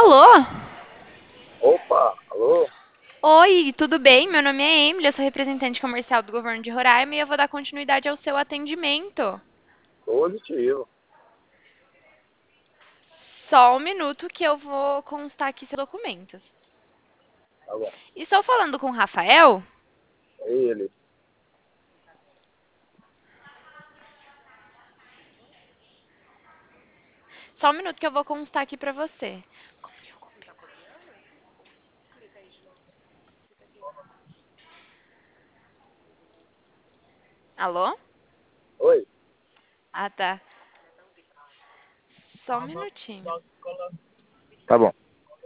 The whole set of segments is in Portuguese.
Alô? Opa, alô? Oi, tudo bem? Meu nome é Emily, eu sou representante comercial do governo de Roraima e eu vou dar continuidade ao seu atendimento. Positivo. Só um minuto que eu vou constar aqui seus documentos. Tá bom. Estou falando com o Rafael? É ele. Só um minuto que eu vou constar aqui pra você. Alô? Oi. Ah, tá. Só um minutinho. Tá bom.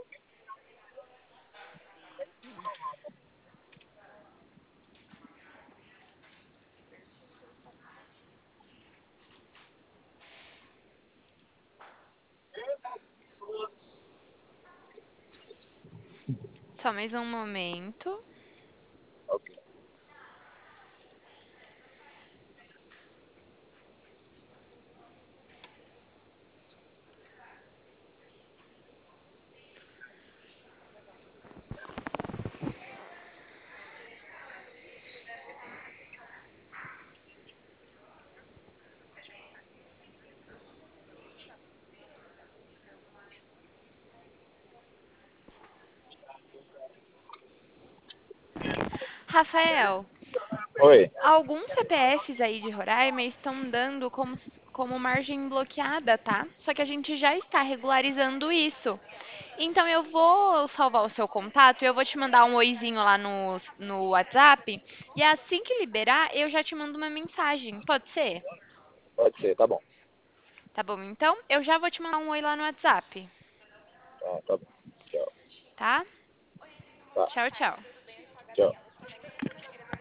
Só mais um momento. Ok. Rafael, Oi. alguns CPFs aí de Roraima estão dando como margem bloqueada, tá? Só que a gente já está regularizando isso. Então eu vou salvar o seu contato e eu vou te mandar um oizinho lá no WhatsApp. E assim que liberar, eu já te mando uma mensagem. Pode ser? Pode ser, tá bom. Tá bom, então eu já vou te mandar um oi lá no WhatsApp, Tá bom. Tchau. tá? Tá. Tchau, tchau. Tchau.